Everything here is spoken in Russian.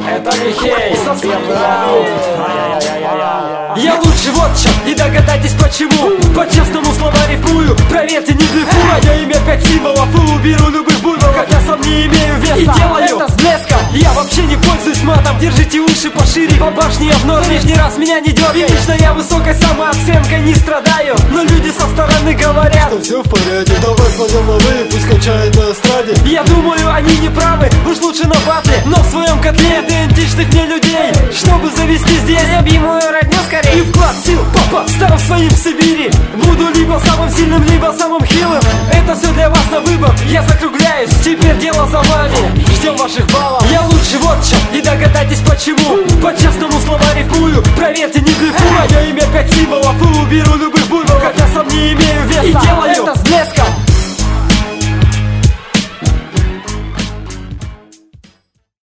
Это Михей, первый раунд. Я лучше вот чем, и догадайтесь почему. По-честному слова рифмую, проверьте, не блефую. Я имя 5 символов и уберу любых буйволов, хотя сам не имею веса. И делаю это с блеском. Я вообще не пользуюсь матом, держите уши пошире. По башне я в норме, лишний раз меня не дергай. И лично я высокой самооценкой не страдаю, но люди со стороны говорят, что все в порядке, давай пойдем ловы, пусть качает на эстраде. Я думаю, они не правы, уж лучше на батле, но в своем котле идентичных мне людей, чтобы завести здесь любимую родню скорее. И вклад сил, папа, стал своим в Сибири. Буду либо самым сильным, либо самым хилым. Это все для вас на выбор, я закругляюсь, теперь дело за вами. Ждем ваших баллов. Я лучше вот чем, и догадайтесь почему. По-честному слова рифмую, проверьте, не блефую. Я имя 5 символов и уберу любых буйволов, хотя сам не имею веса. И делаю